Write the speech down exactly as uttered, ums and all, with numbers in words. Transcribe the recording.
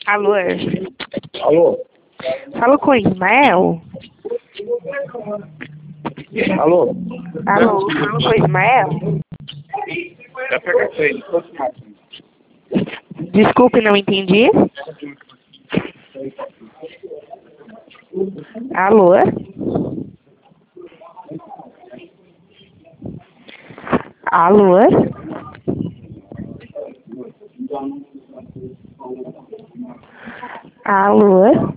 Alô? Alô? Falo com o Ismael? Alô? Alô? Falo com o Ismael? Já pega com ele. Desculpe, não entendi. Alô? Alô? Alô?